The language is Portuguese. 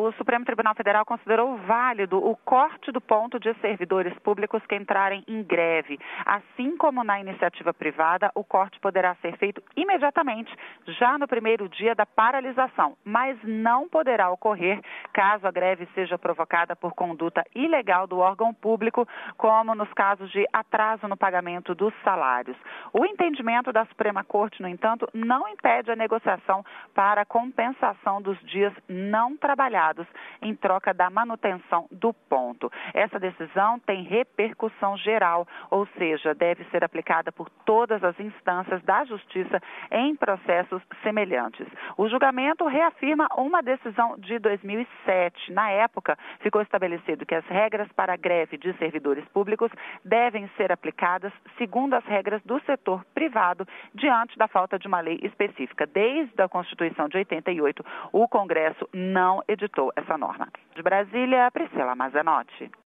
o Supremo Tribunal Federal considerou válido o corte do ponto de servidores públicos que entrarem em greve. Assim como na iniciativa privada, o corte poderá ser feito imediatamente, já no primeiro dia da paralisação, mas não poderá ocorrer caso a greve seja provocada por conduta ilegal do órgão público, como nos casos de atraso no pagamento dos salários. O entendimento da Suprema Corte, no entanto, não impede a negociação para compensação dos dias não trabalhados em troca da manutenção do ponto. Essa decisão tem repercussão geral, ou seja, deve ser aplicada por todas as instâncias da Justiça em processos semelhantes. O julgamento reafirma uma decisão de 2007. Na época, ficou estabelecido que as regras para a greve de servidores públicos devem ser aplicadas segundo as regras do setor privado, diante da falta de uma lei específica. Desde a Constituição de 88, o Congresso não editou essa norma. De Brasília, Priscila Mazenotti.